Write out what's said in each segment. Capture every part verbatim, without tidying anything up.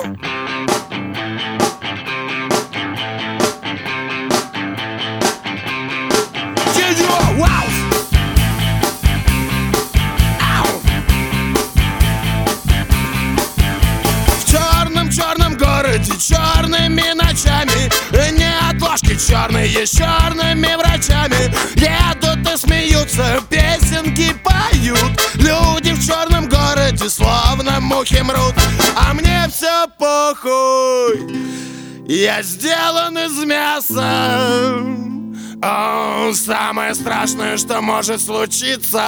Черными ночами, неотложки черные с черными врачами едут и смеются, песенки поют. Люди в черном городе словно мухи мрут, а мне все похуй. Я сделан из мяса. О, самое страшное, что может случиться.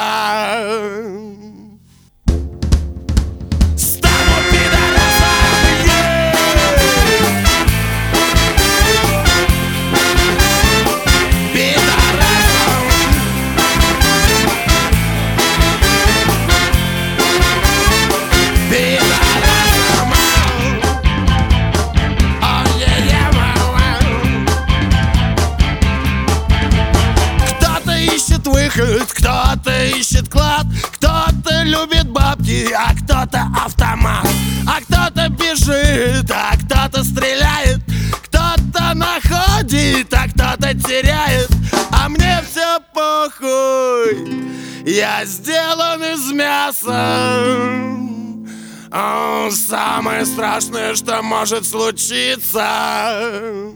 Выход, кто-то ищет клад, кто-то любит бабки, а кто-то автомат, а кто-то бежит, а кто-то стреляет, кто-то находит, а кто-то теряет, а мне все похуй. Я сделан из мяса. О, самое страшное, что может случиться.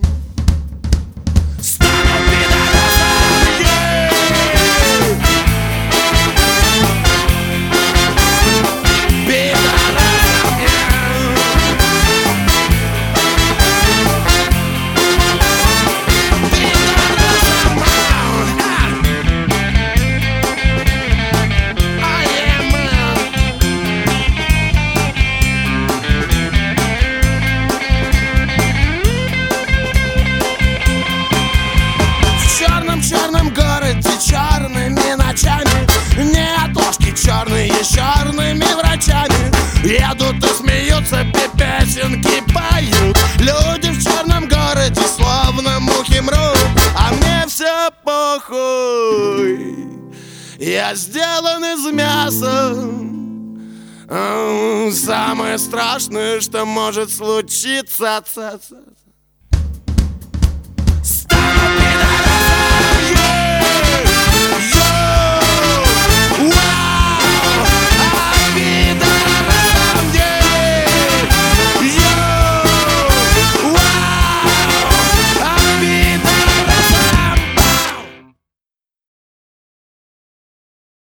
Черными ночами, неотложки черные с черными врачами едут и смеются, песенки поют. Люди в черном городе словно мухи мрут, а мне все похуй. Я сделан из мяса. О, самое страшное, что может случиться.